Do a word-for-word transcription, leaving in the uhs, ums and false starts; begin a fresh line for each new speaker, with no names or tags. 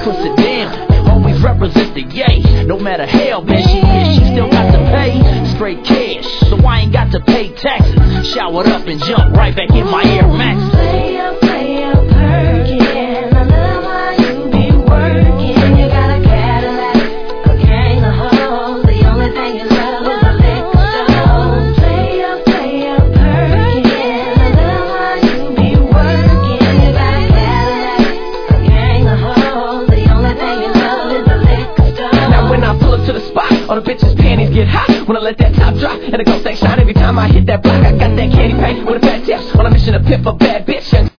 puts it down. Always represent the yay. No matter how bad she is, she still got to pay straight cash. So I ain't got to pay taxes. Showered up and jump right back in my Air Max.
Play up, play up, Perkin. I love how you be working. You got a Cadillac, a gang of hoes. The only thing you love is a liquor store. Play up, play up, Perkin. I love how you be working. You got a Cadillac, a gang of hoes. The only thing you love is a liquor store.
Now when I pull up to the spot, all the bitches' panties get hot. When I let that top drop and the glow stack shine every time I hit that block. I got that candy paint with a fat tips on a mission to pimp a bad bitch.